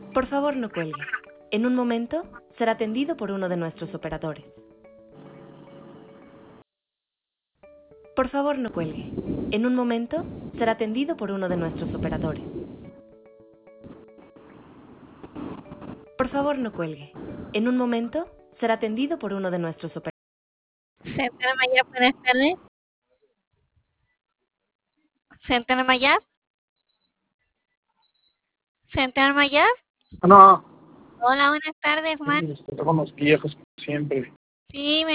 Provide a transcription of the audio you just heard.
Por favor, no cuelgue. En un momento será atendido por uno de nuestros operadores. Por favor, no cuelgue. En un momento será atendido por uno de nuestros operadores. Por favor, no cuelgue. En un momento será atendido por uno de nuestros operadores. Centro Mayab, buenas tardes. Centro Mayab. Centro Mayab. No, Hola, buenas tardes, Juan. estamos viejos siempre. Sí,